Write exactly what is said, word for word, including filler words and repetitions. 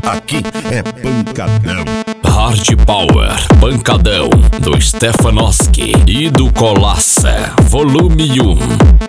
aqui é pancadão. Hard Power, pancadão, do Stefanowski e do Colassa, volume um.